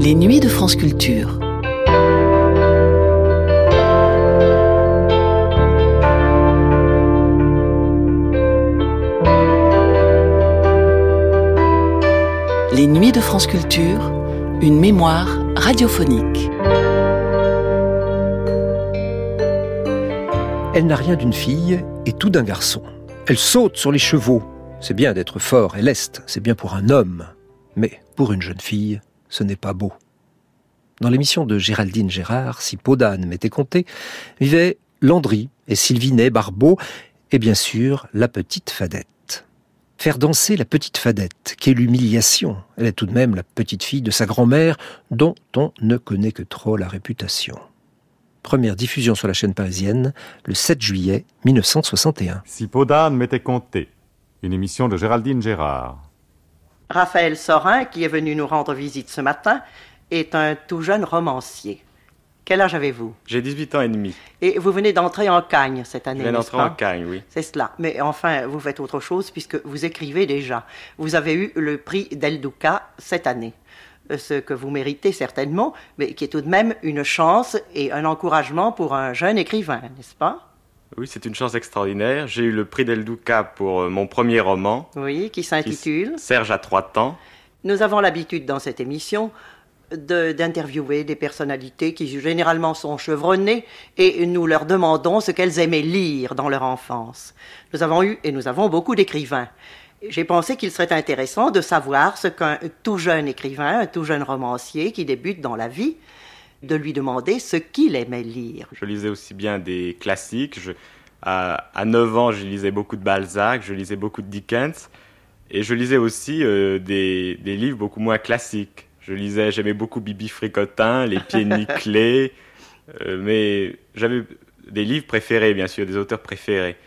Les nuits de France Culture. Les nuits de France Culture, une mémoire radiophonique. Elle n'a rien d'une fille et tout d'un garçon. Elle saute sur les chevaux. C'est bien d'être fort et leste, c'est bien pour un homme. Mais pour une jeune fille, ce n'est pas beau. Dans l'émission de Géraldine Gérard, Si peau d'âne m'était comptée, vivaient Landry et Sylvinet Barbeau, et bien sûr la petite Fadette. Faire danser la petite Fadette, quelle humiliation! Elle est tout de même la petite fille de sa grand-mère, dont on ne connaît que trop la réputation. Première diffusion sur la chaîne parisienne, le 7 juillet 1961. Si peau d'âne m'était comptée, une émission de Géraldine Gérard. Raphaël Sorin, qui est venu nous rendre visite ce matin, est un tout jeune romancier. Quel âge avez-vous? J'ai 18 ans et demi. Et vous venez d'entrer en Cagne cette année, Je viens n'est-ce d'entrer pas? en Cagne, oui. C'est cela. Mais enfin, vous faites autre chose puisque vous écrivez déjà. Vous avez eu le prix Del Duca cette année. Ce que vous méritez certainement, mais qui est tout de même une chance et un encouragement pour un jeune écrivain, n'est-ce pas? Oui, c'est une chance extraordinaire. J'ai eu le prix Del Duca pour mon premier roman. Oui, qui s'intitule Serge a 3 temps. Nous avons l'habitude dans cette émission d'interviewer des personnalités qui généralement sont chevronnées et nous leur demandons ce qu'elles aimaient lire dans leur enfance. Nous avons eu et nous avons beaucoup d'écrivains. J'ai pensé qu'il serait intéressant de savoir ce qu'un tout jeune écrivain, un tout jeune romancier qui débute dans la vie, de lui demander ce qu'il aimait lire. Je lisais aussi bien des classiques. À 9 ans, je lisais beaucoup de Balzac, je lisais beaucoup de Dickens. Et je lisais aussi des livres beaucoup moins classiques. J'aimais beaucoup Bibi Fricotin, Les Pieds Nickelés, mais j'avais des livres préférés, bien sûr, des auteurs préférés.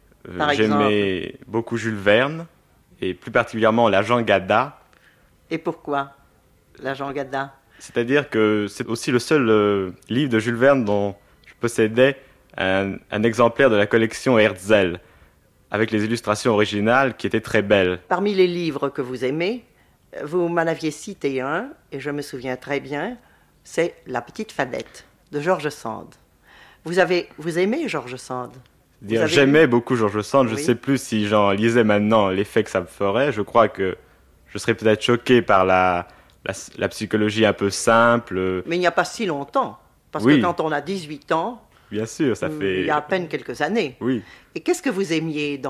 J'aimais beaucoup Jules Verne, et plus particulièrement l'agent Gada. Et pourquoi l'agent Gada? C'est-à-dire que c'est aussi le seul livre de Jules Verne dont je possédais un exemplaire de la collection Herzl, avec les illustrations originales qui étaient très belles. Parmi les livres que vous aimez, vous m'en aviez cité un, et je me souviens très bien, c'est La petite Fadette, de George Sand. Vous aimez George Sand? J'aimais beaucoup George Sand, je ne Oui. sais plus si j'en lisais maintenant l'effet que ça me ferait. Je crois que je serais peut-être choqué par la psychologie un peu simple. Mais il n'y a pas si longtemps, parce Oui. que quand on a 18 ans, Bien sûr, ça fait... il y a à peine quelques années. Oui, Et qu'est-ce que vous aimiez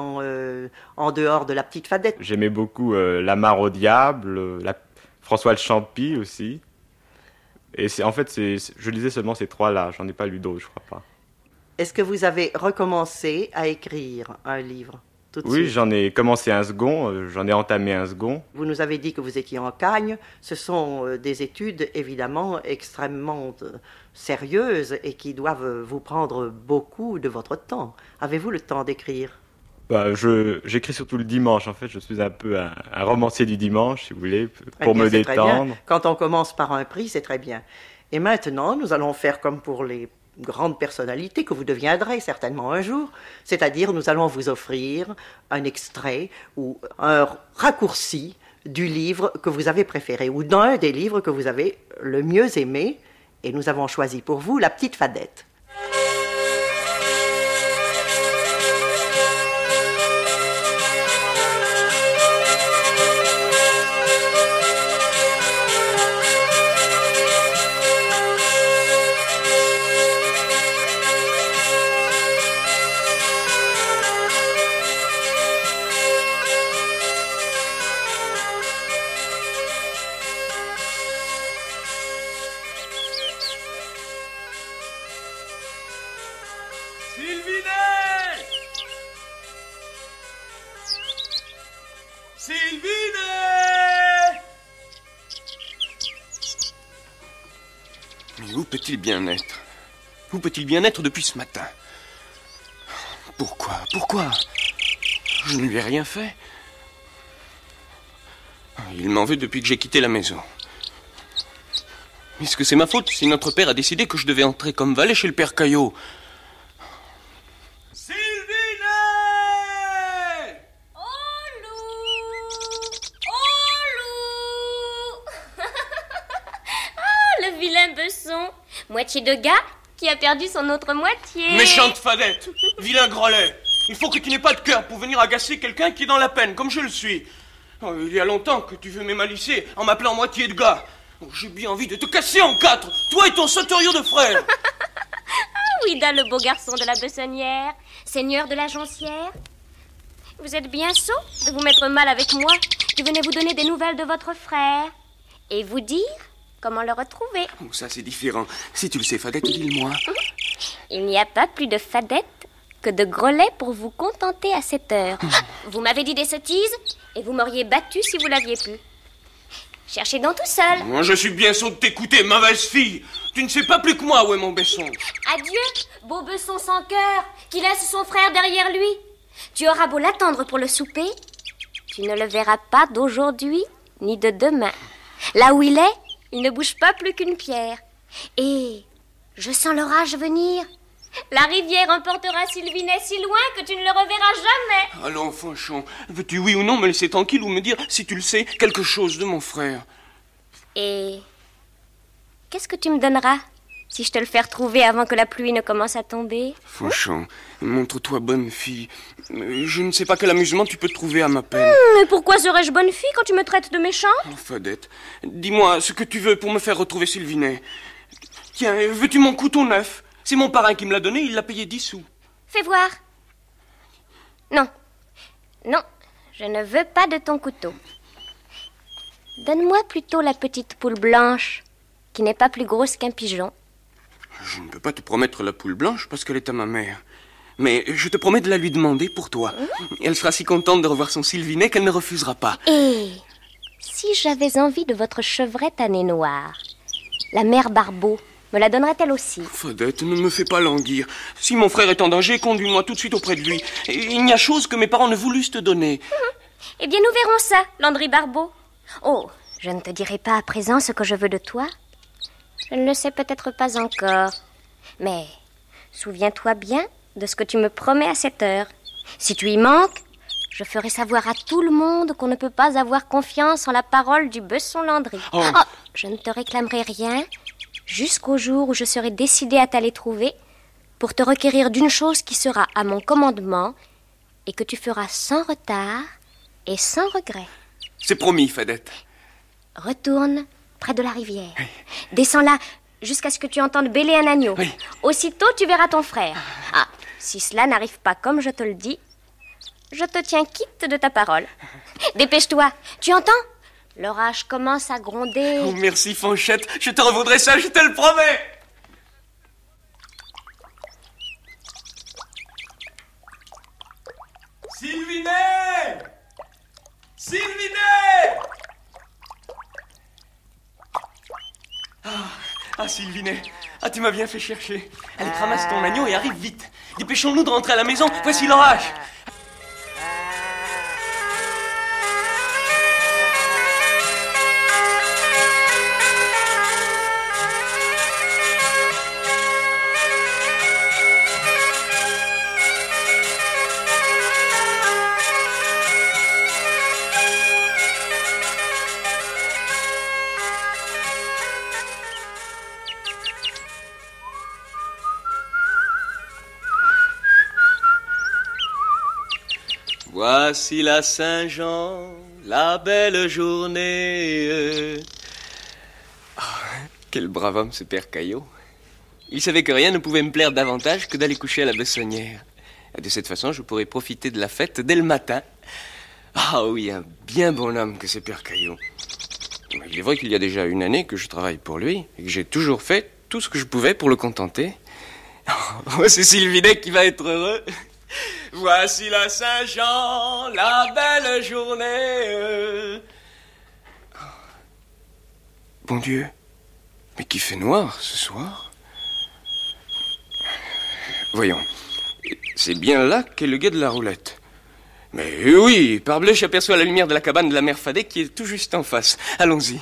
en dehors de La petite Fadette? j'aimais beaucoup La mare au diable, François de Champy aussi. Et je lisais seulement ces 3-là, j'en ai pas lu d'autres, je crois pas. Est-ce que vous avez recommencé à écrire un livre tout de Oui, suite? j'en ai commencé un second, j'en ai entamé un second. Vous nous avez dit que vous étiez en Cagne. Ce sont des études évidemment extrêmement sérieuses et qui doivent vous prendre beaucoup de votre temps. Avez-vous le temps d'écrire? J'écris surtout le dimanche, en fait, je suis un peu un romancier du dimanche, si vous voulez, Très pour bien, me c'est très bien. détendre. Quand on commence par un prix, c'est très bien. Et maintenant, nous allons faire comme pour les grandes personnalités que vous deviendrez certainement un jour, c'est-à-dire nous allons vous offrir un extrait ou un raccourci du livre que vous avez préféré ou d'un des livres que vous avez le mieux aimé, et nous avons choisi pour vous La petite Fadette. Sylvinet! Sylvinet! Mais où peut-il bien être? Où peut-il bien être depuis ce matin? Pourquoi? Je ne lui ai rien fait. Il m'en veut depuis que j'ai quitté la maison. Est-ce que c'est ma faute si notre père a décidé que je devais entrer comme valet chez le père Caillot? Moitié de gars qui a perdu son autre moitié. Méchante Fadette, vilain grelet. Il faut que tu n'aies pas de cœur pour venir agacer quelqu'un qui est dans la peine, comme je le suis. Oh, il y a longtemps que tu veux m'émalicer en m'appelant moitié de gars. Oh, j'ai bien envie de te casser en quatre, toi et ton sauteriot de frère. Ouida, le beau garçon de la Bessonnière, seigneur de la Joncière. Vous êtes bien sot de vous mettre mal avec moi, qui venais vous donner des nouvelles de votre frère. Et vous dire comment le retrouver. Oh, ça c'est différent. Si tu le sais, Fadette, dis-le-moi. Il n'y a pas plus de Fadette que de Grelet pour vous contenter à cette heure. Vous m'avez dit des sottises et vous m'auriez battu si vous l'aviez pu. Cherchez donc tout seul. Moi, je suis bien sot de t'écouter, mauvaise fille. Tu ne sais pas plus que moi où est mon Besson. Adieu, beau Besson sans cœur, qui laisse son frère derrière lui. Tu auras beau l'attendre pour le souper, tu ne le verras pas d'aujourd'hui ni de demain. Là où il est, il ne bouge pas plus qu'une pierre. Et je sens l'orage venir. La rivière emportera Sylvinet si loin que tu ne le reverras jamais. Allons, Fanchon, veux-tu oui ou non me laisser tranquille ou me dire, si tu le sais, quelque chose de mon frère? Et qu'est-ce que tu me donneras si je te le fais retrouver avant que la pluie ne commence à tomber? Fanchon, montre-toi bonne fille. Je ne sais pas quel amusement tu peux trouver à ma peine. Mais pourquoi serais-je bonne fille quand tu me traites de méchante? Oh, Fadette, dis-moi ce que tu veux pour me faire retrouver Sylvinet. Tiens, veux-tu mon couteau neuf? C'est mon parrain qui me l'a donné, il l'a payé 10 sous. Fais voir. Non, je ne veux pas de ton couteau. Donne-moi plutôt la petite poule blanche, qui n'est pas plus grosse qu'un pigeon. Je ne peux pas te promettre la poule blanche parce qu'elle est à ma mère. Mais je te promets de la lui demander pour toi. Elle sera si contente de revoir son Sylvinet qu'elle ne refusera pas. Et si j'avais envie de votre chevrette à nez noir, la mère Barbeau me la donnerait-elle aussi? Fadette, ne me fais pas languir. Si mon frère est en danger, conduis-moi tout de suite auprès de lui. Il n'y a chose que mes parents ne voulussent te donner. Eh bien, nous verrons ça, Landry Barbeau. Oh, je ne te dirai pas à présent ce que je veux de toi. Je ne le sais peut-être pas encore. Mais souviens-toi bien de ce que tu me promets à cette heure. Si tu y manques, je ferai savoir à tout le monde qu'on ne peut pas avoir confiance en la parole du Besson Landry. Oh, je ne te réclamerai rien jusqu'au jour où je serai décidée à t'aller trouver pour te requérir d'une chose qui sera à mon commandement et que tu feras sans retard et sans regret. c'est promis, Fadette. Retourne près de la rivière. Descends là jusqu'à ce que tu entendes bêler un agneau. Oui. Aussitôt, tu verras ton frère. Ah, si cela n'arrive pas comme je te le dis, je te tiens quitte de ta parole. Dépêche-toi, tu entends? L'orage commence à gronder. Oh, merci, Fanchette. Je te revaudrai ça, je te le promets. Sylvinet! Sylvinet! Ah, Sylvinet. Ah, tu m'as bien fait chercher. Allez, ramasse ton agneau et arrive vite. Dépêchons-nous de rentrer à la maison. Voici l'orage. Voici la Saint-Jean, la belle journée. Oh, quel brave homme ce père Caillot. Il savait que rien ne pouvait me plaire davantage que d'aller coucher à la Bessonnière. De cette façon, je pourrais profiter de la fête dès le matin. Ah oui, un bien bon homme que ce père Caillot. Il est vrai qu'il y a déjà une année que je travaille pour lui et que j'ai toujours fait tout ce que je pouvais pour le contenter. Oh, c'est Sylvinet qui va être heureux. Voici la Saint-Jean, la belle journée. Bon Dieu, mais qu'il fait noir ce soir. Voyons, c'est bien là qu'est le guet de la roulette. Mais oui, parbleu, j'aperçois la lumière de la cabane de la mère Fadet qui est tout juste en face. Allons-y.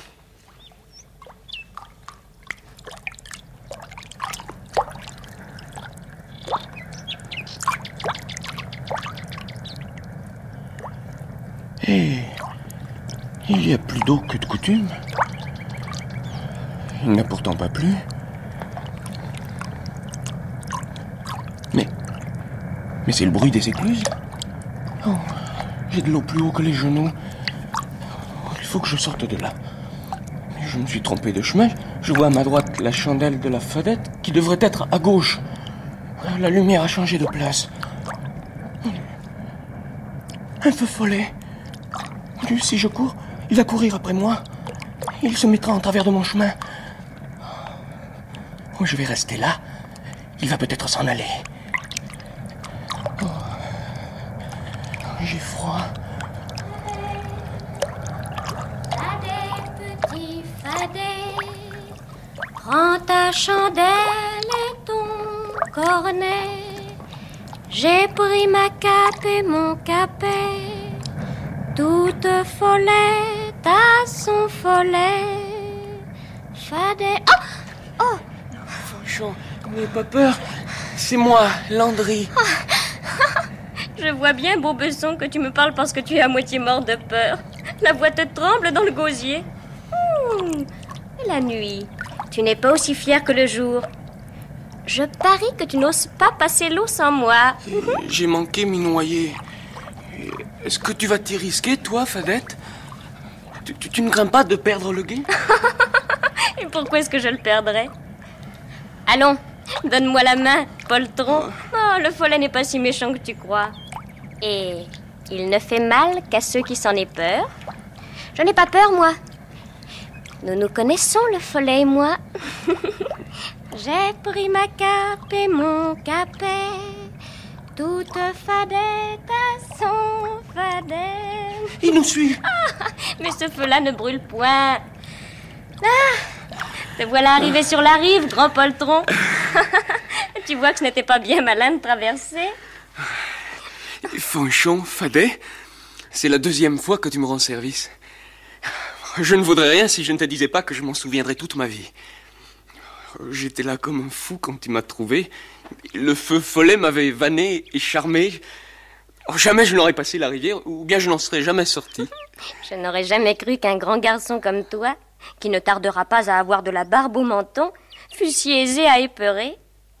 Et il n'y a plus d'eau que de coutume. Il n'a pourtant pas plu. Mais c'est le bruit des écluses. Oh, j'ai de l'eau plus haut que les genoux. Il faut que je sorte de là. Je me suis trompé de chemin. Je vois à ma droite la chandelle de la fadette qui devrait être à gauche. La lumière a changé de place. Un feu follet. Si je cours, il va courir après moi. Il se mettra en travers de mon chemin. Oh, je vais rester là. Il va peut-être s'en aller. Oh. J'ai froid. Fadet, petit fadet, prends ta chandelle et ton cornet. J'ai pris ma cape et mon capet. Toute follette à son follet. Fadet. Oh! Oh! Fanchon, n'aie pas peur. C'est moi, Landry. Je vois bien, beau besson, que tu me parles parce que tu es à moitié mort de peur. La voix te tremble dans le gosier. Et la nuit, tu n'es pas aussi fier que le jour. Je parie que tu n'oses pas passer l'eau sans moi. J'ai manqué m'y noyer. Est-ce que tu vas t'y risquer, toi, Fadette? Tu ne crains pas de perdre le guet? Et pourquoi est-ce que je le perdrais? Allons, donne-moi la main, poltron. Oh, le follet n'est pas si méchant que tu crois. Et il ne fait mal qu'à ceux qui s'en aient peur. Je n'ai pas peur, moi. Nous nous connaissons, le follet et moi. J'ai pris ma cape et mon capet. Toute fadette à son fadet. Il nous suit. Mais ce feu-là ne brûle point. Te voilà arrivé sur la rive, grand poltron. Tu vois que ce n'était pas bien malin de traverser. Fanchon, Fadet, c'est la deuxième fois que tu me rends service. Je ne vaudrais rien si je ne te disais pas que je m'en souviendrai toute ma vie. J'étais là comme un fou quand tu m'as trouvé. Le feu follet m'avait vanné et charmé. Jamais je n'aurais passé la rivière, ou bien je n'en serais jamais sorti. Je n'aurais jamais cru qu'un grand garçon comme toi, qui ne tardera pas à avoir de la barbe au menton, fût si aisé à épeurer.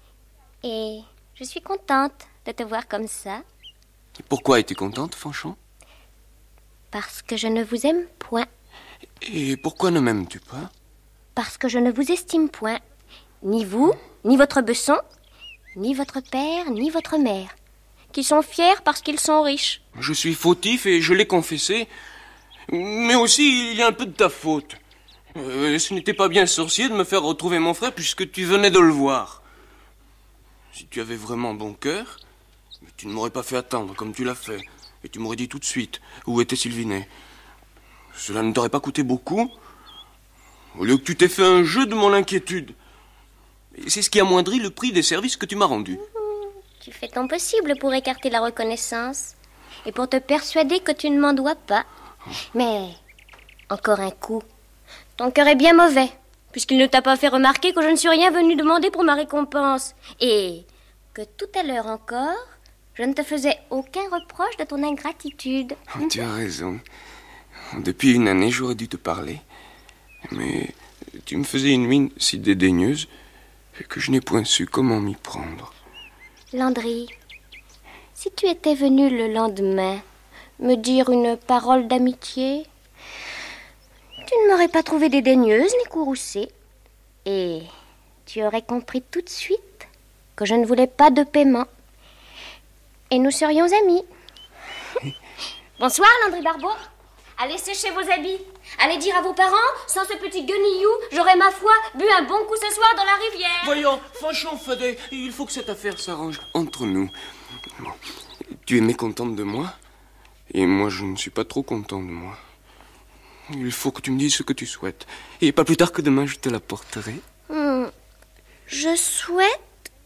Et je suis contente de te voir comme ça. Pourquoi es-tu contente, Fanchon? Parce que je ne vous aime point. Et pourquoi ne m'aimes-tu pas? Parce que je ne vous estime point. Ni vous, ni votre besson, ni votre père, ni votre mère, qui sont fiers parce qu'ils sont riches. Je suis fautif et je l'ai confessé. Mais aussi, il y a un peu de ta faute. Ce n'était pas bien sorcier de me faire retrouver mon frère puisque tu venais de le voir. Si tu avais vraiment bon cœur, tu ne m'aurais pas fait attendre comme tu l'as fait. Et tu m'aurais dit tout de suite où était Sylvinet. Cela ne t'aurait pas coûté beaucoup. Au lieu que tu t'aies fait un jeu de mon inquiétude. Et c'est ce qui amoindrit le prix des services que tu m'as rendus. Tu fais ton possible pour écarter la reconnaissance et pour te persuader que tu ne m'en dois pas. Mais, encore un coup, ton cœur est bien mauvais, puisqu'il ne t'a pas fait remarquer que je ne suis rien venue demander pour ma récompense. Et que tout à l'heure encore, je ne te faisais aucun reproche de ton ingratitude. Oh, tu as raison. Depuis une année, j'aurais dû te parler. Mais tu me faisais une mine si dédaigneuse que je n'ai point su comment m'y prendre. Landry, si tu étais venu le lendemain me dire une parole d'amitié, tu ne m'aurais pas trouvée dédaigneuse ni courroucée. Et tu aurais compris tout de suite que je ne voulais pas de paiement. Et nous serions amis. Bonsoir, Landry Barbeau. Allez sécher vos habits. Allez dire à vos parents, sans ce petit guenillou, j'aurais, ma foi, bu un bon coup ce soir dans la rivière. Voyons, Fanchon, Fadet, il faut que cette affaire s'arrange entre nous. Bon, tu es mécontente de moi, et moi je ne suis pas trop content de moi. Il faut que tu me dises ce que tu souhaites. Et pas plus tard que demain, je te l'apporterai. Je souhaite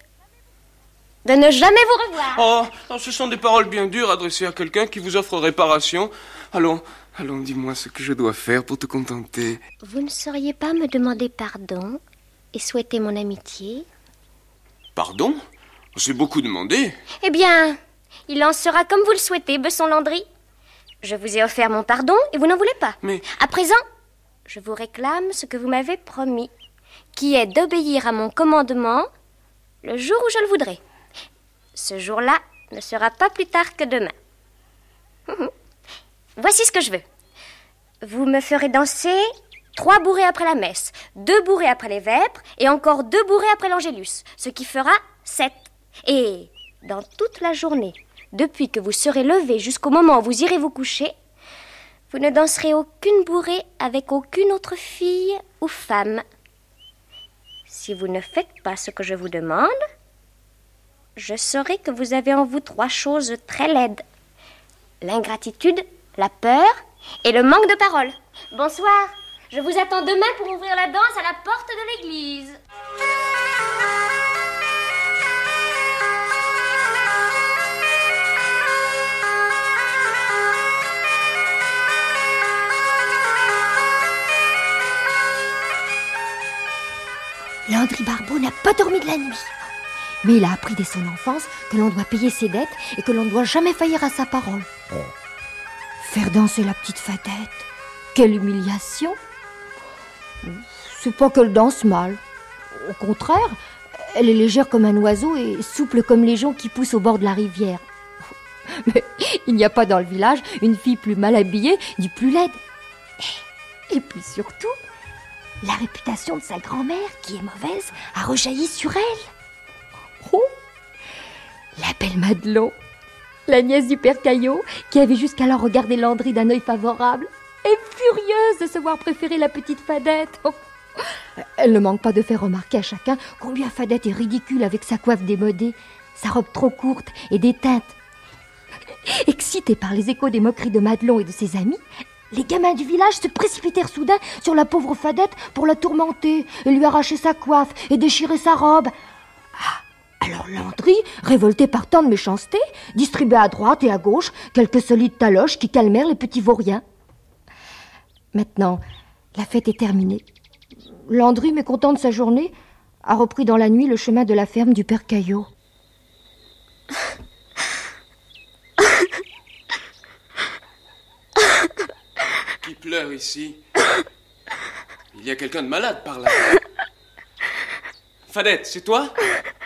de ne jamais vous revoir. Oh, ce sont des paroles bien dures adressées à quelqu'un qui vous offre réparation. Allons, dis-moi ce que je dois faire pour te contenter. Vous ne sauriez pas me demander pardon et souhaiter mon amitié? Pardon? C'est beaucoup demandé. Eh bien, il en sera comme vous le souhaitez, Besson Landry. Je vous ai offert mon pardon et vous n'en voulez pas. Mais... À présent, je vous réclame ce que vous m'avez promis, qui est d'obéir à mon commandement le jour où je le voudrai. Ce jour-là ne sera pas plus tard que demain. Voici ce que je veux. Vous me ferez danser 3 bourrées après la messe, 2 bourrées après les vêpres et encore 2 bourrées après l'angélus, ce qui fera 7. Et dans toute la journée, depuis que vous serez levé jusqu'au moment où vous irez vous coucher, vous ne danserez aucune bourrée avec aucune autre fille ou femme. Si vous ne faites pas ce que je vous demande, je saurai que vous avez en vous 3 choses très laides. L'ingratitude, la peur et le manque de parole. Bonsoir, je vous attends demain pour ouvrir la danse à la porte de l'église. Landry Barbeau n'a pas dormi de la nuit. Mais il a appris dès son enfance que l'on doit payer ses dettes et que l'on ne doit jamais faillir à sa parole. Faire danser la petite Fadette, quelle humiliation! C'est pas qu'elle danse mal. Au contraire, elle est légère comme un oiseau et souple comme les joncs qui poussent au bord de la rivière. Mais il n'y a pas dans le village une fille plus mal habillée ni plus laide. Et puis surtout, la réputation de sa grand-mère, qui est mauvaise, a rejailli sur elle. Oh, la belle Madelon, la nièce du père Caillot, qui avait jusqu'alors regardé Landry d'un œil favorable, est furieuse de se voir préférer la petite Fadette. Oh. Elle ne manque pas de faire remarquer à chacun combien Fadette est ridicule avec sa coiffe démodée, sa robe trop courte et déteinte. Excitée par les échos des moqueries de Madelon et de ses amis, les gamins du village se précipitèrent soudain sur la pauvre Fadette pour la tourmenter et lui arracher sa coiffe et déchirer sa robe. Alors Landry, révolté par tant de méchanceté, distribua à droite et à gauche quelques solides taloches qui calmèrent les petits vauriens. Maintenant, la fête est terminée. Landry, mécontent de sa journée, a repris dans la nuit le chemin de la ferme du père Caillot. Qui pleure ici? Il y a quelqu'un de malade par là. Fadette, c'est toi?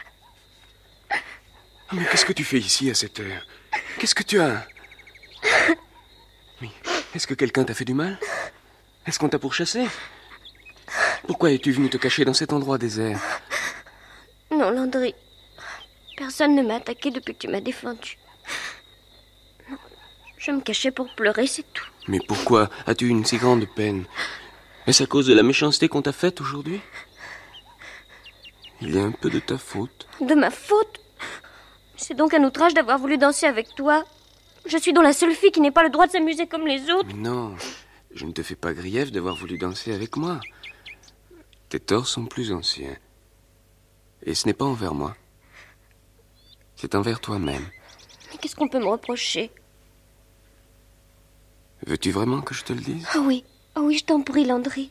Mais qu'est-ce que tu fais ici à cette heure? Qu'est-ce que tu as? Mais est-ce que quelqu'un t'a fait du mal? Est-ce qu'on t'a pourchassé? Pourquoi es-tu venu te cacher dans cet endroit désert? Non, Landry. Personne ne m'a attaqué depuis que tu m'as défendu. Non, je me cachais pour pleurer, c'est tout. Mais pourquoi as-tu une si grande peine? Est-ce à cause de la méchanceté qu'on t'a faite aujourd'hui? Il y a un peu de ta faute. De ma faute? C'est donc un outrage d'avoir voulu danser avec toi. Je suis donc la seule fille qui n'ait pas le droit de s'amuser comme les autres. Mais non, je ne te fais pas grief d'avoir voulu danser avec moi. Tes torts sont plus anciens. Et ce n'est pas envers moi. C'est envers toi-même. Mais qu'est-ce qu'on peut me reprocher? Veux-tu vraiment que je te le dise? Ah oui, je t'en prie, Landry.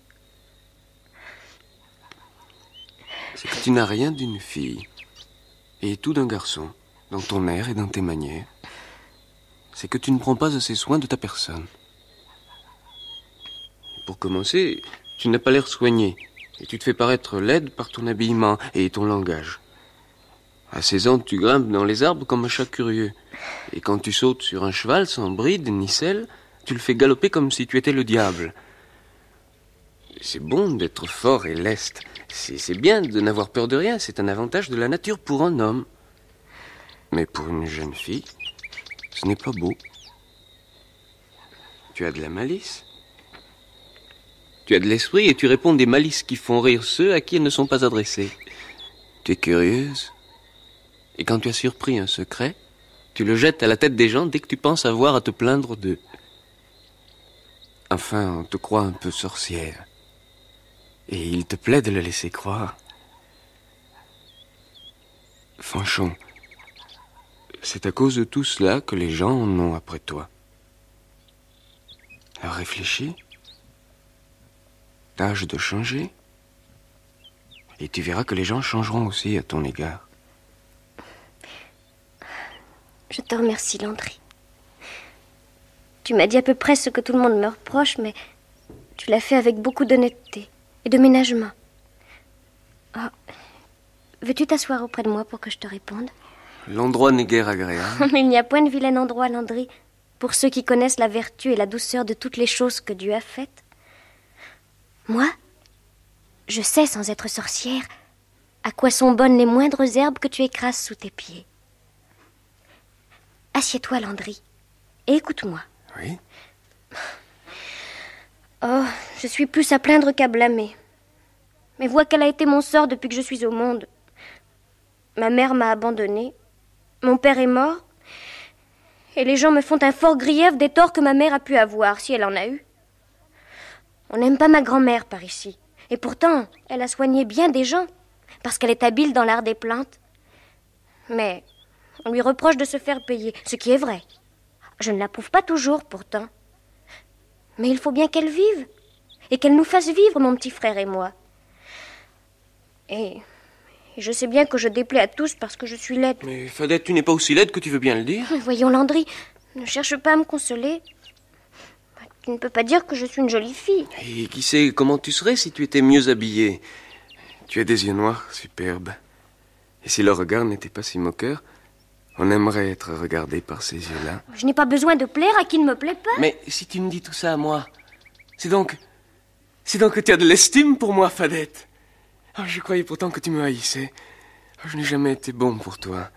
C'est que tu n'as rien d'une fille et tout d'un garçon, dans ton air et dans tes manières. C'est que tu ne prends pas assez soin de ta personne. Pour commencer, tu n'as pas l'air soigné et tu te fais paraître laide par ton habillement et ton langage. À 16 ans, tu grimpes dans les arbres comme un chat curieux. Et quand tu sautes sur un cheval sans bride ni selle, tu le fais galoper comme si tu étais le diable. C'est bon d'être fort et leste. C'est bien de n'avoir peur de rien. C'est un avantage de la nature pour un homme. Mais pour une jeune fille, ce n'est pas beau. Tu as de la malice. Tu as de l'esprit et tu réponds des malices qui font rire ceux à qui elles ne sont pas adressées. Tu es curieuse. Et quand tu as surpris un secret, tu le jettes à la tête des gens dès que tu penses avoir à te plaindre d'eux. Enfin, on te croit un peu sorcière. Et il te plaît de le laisser croire. Fanchon, c'est à cause de tout cela que les gens en ont après toi. Alors réfléchis. Tâche de changer. Et tu verras que les gens changeront aussi à ton égard. Je te remercie, Landry. Tu m'as dit à peu près ce que tout le monde me reproche, mais tu l'as fait avec beaucoup d'honnêteté et de ménagement. Oh. Veux-tu t'asseoir auprès de moi pour que je te réponde? L'endroit n'est guère agréable. Mais il n'y a point de vilain endroit, Landry, pour ceux qui connaissent la vertu et la douceur de toutes les choses que Dieu a faites. Moi, je sais, sans être sorcière, à quoi sont bonnes les moindres herbes que tu écrases sous tes pieds. Assieds-toi, Landry, et écoute-moi. Oui? Oh, je suis plus à plaindre qu'à blâmer. Mais vois quel a été mon sort depuis que je suis au monde. Ma mère m'a abandonnée, mon père est mort, et les gens me font un fort grief des torts que ma mère a pu avoir, si elle en a eu. On n'aime pas ma grand-mère par ici, et pourtant, elle a soigné bien des gens, parce qu'elle est habile dans l'art des plantes. Mais on lui reproche de se faire payer, ce qui est vrai. Je ne l'approuve pas toujours, pourtant. Mais il faut bien qu'elle vive, et qu'elle nous fasse vivre, mon petit frère et moi. Et je sais bien que je déplais à tous parce que je suis laide. Mais Fadette, tu n'es pas aussi laide que tu veux bien le dire. Voyons, Landry, ne cherche pas à me consoler. Tu ne peux pas dire que je suis une jolie fille. Et qui sait comment tu serais si tu étais mieux habillée. Tu as des yeux noirs, superbes. Et si le regard n'était pas si moqueur, on aimerait être regardé par ces yeux-là. Je n'ai pas besoin de plaire à qui ne me plaît pas. Mais si tu me dis tout ça à moi, c'est donc que tu as de l'estime pour moi, Fadette. Oh, je croyais pourtant que tu me haïssais. Oh, je n'ai jamais été bon pour toi.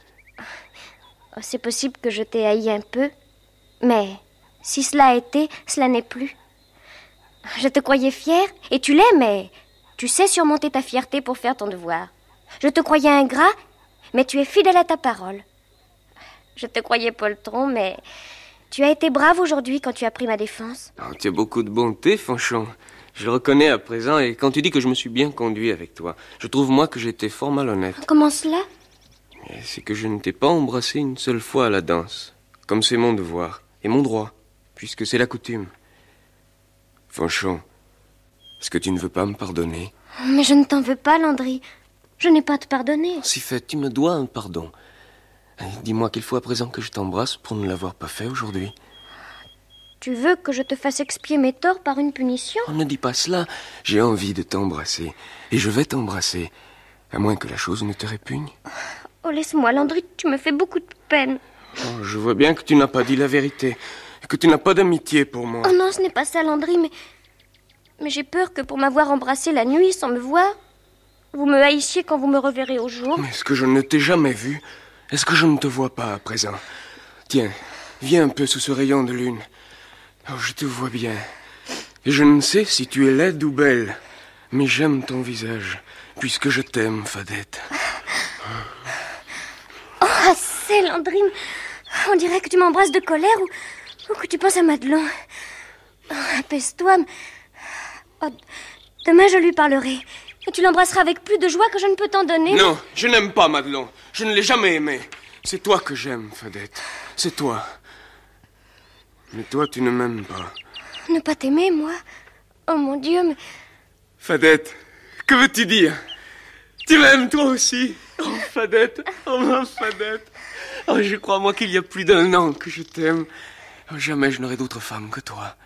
Oh, c'est possible que je t'ai haï un peu, mais si cela a été, cela n'est plus. Je te croyais fière, et tu l'es, mais tu sais surmonter ta fierté pour faire ton devoir. Je te croyais ingrat, mais tu es fidèle à ta parole. Je te croyais poltron, mais tu as été brave aujourd'hui quand tu as pris ma défense. Oh, tu as beaucoup de bonté, Fanchon. Je le reconnais à présent, et quand tu dis que je me suis bien conduit avec toi, je trouve moi que j'étais fort malhonnête. Comment cela? C'est que je ne t'ai pas embrassé une seule fois à la danse, comme c'est mon devoir, et mon droit, puisque c'est la coutume. Fanchon, est-ce que tu ne veux pas me pardonner? Mais je ne t'en veux pas, Landry. Je n'ai pas à te pardonner. Si fait, tu me dois un pardon. Dis-moi qu'il faut à présent que je t'embrasse pour ne l'avoir pas fait aujourd'hui. Tu veux que je te fasse expier mes torts par une punition? On ne dit pas cela. J'ai envie de t'embrasser. Et je vais t'embrasser. À moins que la chose ne te répugne. Oh, laisse-moi, Landry, tu me fais beaucoup de peine. Oh, je vois bien que tu n'as pas dit la vérité. Que tu n'as pas d'amitié pour moi. Oh non, ce n'est pas ça, Landry, mais j'ai peur que pour m'avoir embrassé la nuit sans me voir, vous me haïssiez quand vous me reverrez au jour. Mais est-ce que je ne t'ai jamais vu? Est-ce que je ne te vois pas à présent? Tiens, viens un peu sous ce rayon de lune. Oh, je te vois bien. Et je ne sais si tu es laide ou belle, mais j'aime ton visage, puisque je t'aime, Fadette. Oh, assez, Landry. On dirait que tu m'embrasses de colère ou que tu penses à Madelon. Oh, apaise-toi. Oh, demain, je lui parlerai. Et tu l'embrasseras avec plus de joie que je ne peux t'en donner. Non, je n'aime pas Madelon. Je ne l'ai jamais aimé. C'est toi que j'aime, Fadette. C'est toi. Mais toi, tu ne m'aimes pas. Ne pas t'aimer, moi? Oh, mon Dieu, mais... Fadette, que veux-tu dire? Tu m'aimes, toi aussi? Oh, Fadette. Oh, ma Fadette. Oh, je crois, moi, qu'il y a plus d'un an que je t'aime. Oh, jamais je n'aurai d'autre femme que toi.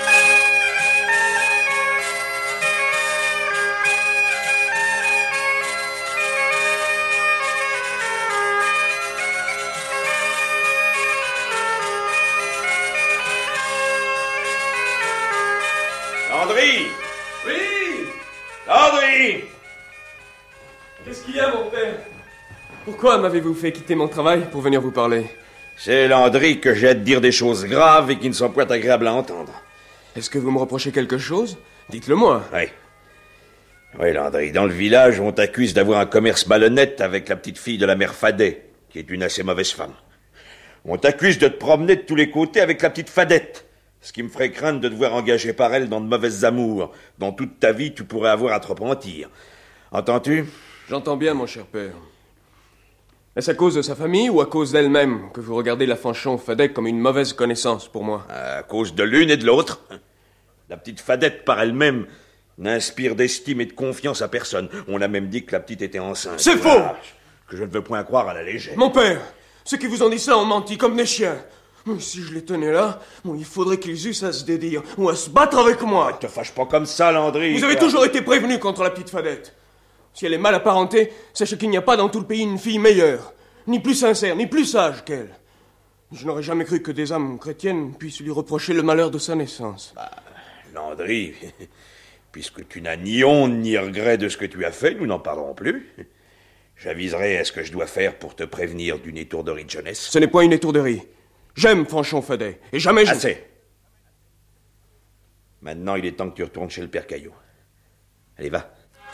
Landry! Oui! Landry! Qu'est-ce qu'il y a, mon père? Pourquoi m'avez-vous fait quitter mon travail pour venir vous parler? C'est Landry que j'ai à te dire des choses graves et qui ne sont point agréables à entendre. Est-ce que vous me reprochez quelque chose? Dites-le-moi. Oui, Landry, dans le village, on t'accuse d'avoir un commerce malhonnête avec la petite fille de la mère Fadet, qui est une assez mauvaise femme. On t'accuse de te promener de tous les côtés avec la petite Fadette, ce qui me ferait craindre de te voir engagé par elle dans de mauvaises amours, dont toute ta vie tu pourrais avoir à te repentir. Entends-tu? J'entends bien, mon cher père. Est-ce à cause de sa famille ou à cause d'elle-même que vous regardez la Fanchon Fadette comme une mauvaise connaissance pour moi? À cause de l'une et de l'autre. La petite Fadette, par elle-même, n'inspire d'estime et de confiance à personne. On a même dit que la petite était enceinte. C'est faux! Que je ne veux point croire à la légère. Mon père, ceux qui vous ont dit ça ont menti comme des chiens. Si je les tenais là, il faudrait qu'ils eussent à se dédire ou à se battre avec moi. Ne te fâche pas comme ça, Landry. Vous avez toujours été prévenu contre la petite Fadette. Si elle est mal apparentée, sachez qu'il n'y a pas dans tout le pays une fille meilleure. ni plus sincère, ni plus sage qu'elle. Je n'aurais jamais cru que des âmes chrétiennes puissent lui reprocher le malheur de sa naissance. Landry, puisque tu n'as ni honte ni regret de ce que tu as fait, nous n'en parlerons plus. J'aviserai à ce que je dois faire pour te prévenir d'une étourderie de jeunesse. Ce n'est point une étourderie. J'aime Fanchon Fadet, et jamais je... Assez. Maintenant, il est temps que tu retournes chez le père Caillot. Allez, va.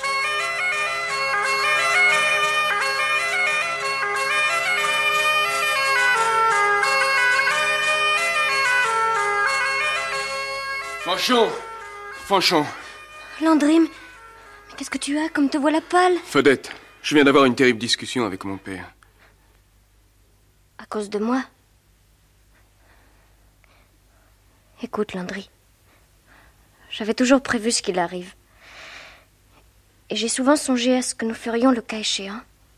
Fanchon. Landry, mais qu'est-ce que tu as, comme te voilà pâle? Fedette, je viens d'avoir une terrible discussion avec mon père. À cause de moi? Écoute, Landry, j'avais toujours prévu ce qu'il arrive. Et j'ai souvent songé à ce que nous ferions le cas échéant.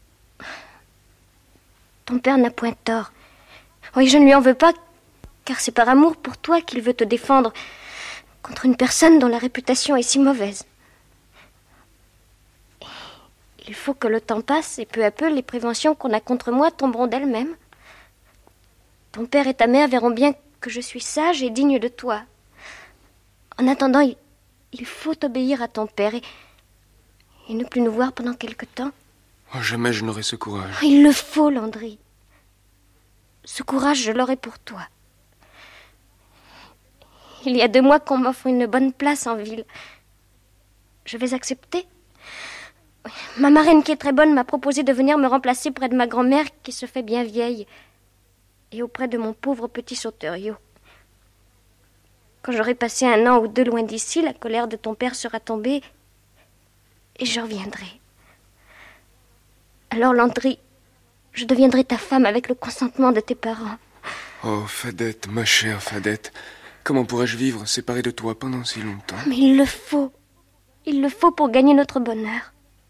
Ton père n'a point tort. Oui, je ne lui en veux pas, car c'est par amour pour toi qu'il veut te défendre contre une personne dont la réputation est si mauvaise. Il faut que le temps passe et peu à peu les préventions qu'on a contre moi tomberont d'elles-mêmes. Ton père et ta mère verront bien que je suis sage et digne de toi. En attendant, il faut obéir à ton père et ne plus nous voir pendant quelque temps. Oh, jamais je n'aurai ce courage. Il le faut, Landry. Ce courage, je l'aurai pour toi. Il y a 2 mois qu'on m'offre une bonne place en ville. Je vais accepter. Ma marraine, qui est très bonne, m'a proposé de venir me remplacer près de ma grand-mère, qui se fait bien vieille, et auprès de mon pauvre petit Sauteriot. Quand j'aurai passé 1 an ou 2 loin d'ici, la colère de ton père sera tombée, et je reviendrai. Alors, Landry, je deviendrai ta femme avec le consentement de tes parents. Oh, Fadette, ma chère Fadette, comment pourrais-je vivre séparé de toi pendant si longtemps? Mais il le faut. Il le faut pour gagner notre bonheur.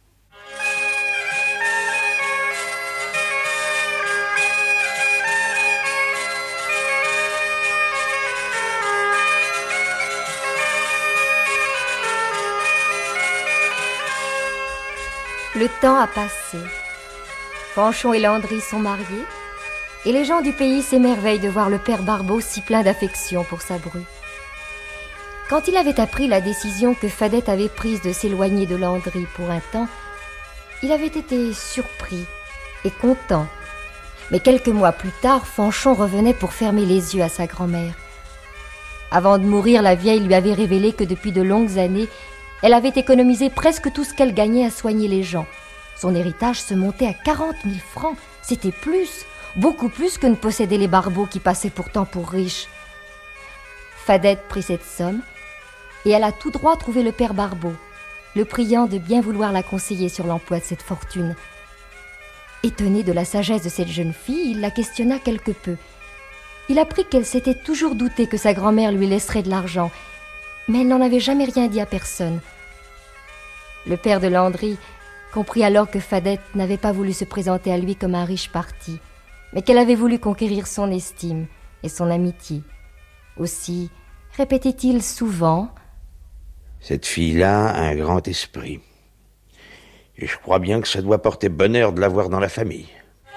Le temps a passé. Fanchon et Landry sont mariés, et les gens du pays s'émerveillent de voir le père Barbeau si plein d'affection pour sa bru. Quand il avait appris la décision que Fadette avait prise de s'éloigner de Landry pour un temps, il avait été surpris et content. Mais quelques mois plus tard, Fanchon revenait pour fermer les yeux à sa grand-mère. Avant de mourir, la vieille lui avait révélé que depuis de longues années, elle avait économisé presque tout ce qu'elle gagnait à soigner les gens. Son héritage se montait à 40 000 francs. C'était plus, beaucoup plus que ne possédaient les Barbeaux qui passaient pourtant pour riches. Fadette prit cette somme et elle a tout droit trouvé le père Barbeau, le priant de bien vouloir la conseiller sur l'emploi de cette fortune. Étonné de la sagesse de cette jeune fille, il la questionna quelque peu. Il apprit qu'elle s'était toujours doutée que sa grand-mère lui laisserait de l'argent, mais elle n'en avait jamais rien dit à personne. Le père de Landry comprit alors que Fadette n'avait pas voulu se présenter à lui comme un riche parti, mais qu'elle avait voulu conquérir son estime et son amitié. Aussi, répétait-il souvent, « Cette fille-là a un grand esprit. Et je crois bien que ça doit porter bonheur de l'avoir dans la famille. »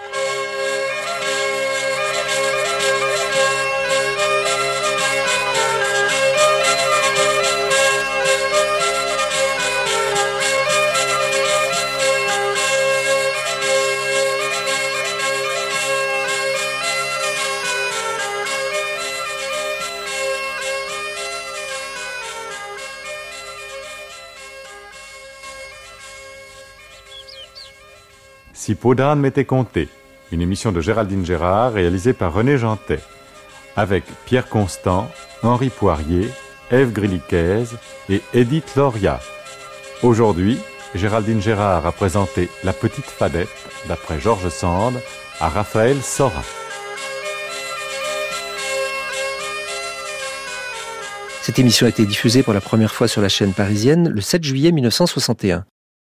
Si peau d'âne m'était compté, une émission de Géraldine Gérard réalisée par René Jantet, avec Pierre Constant, Henri Poirier, Ève Grilliquez et Edith Loria. Aujourd'hui, Géraldine Gérard a présenté La Petite Fadette, d'après Georges Sand, à Raphaël Sora. Cette émission a été diffusée pour la première fois sur la chaîne parisienne le 7 juillet 1961.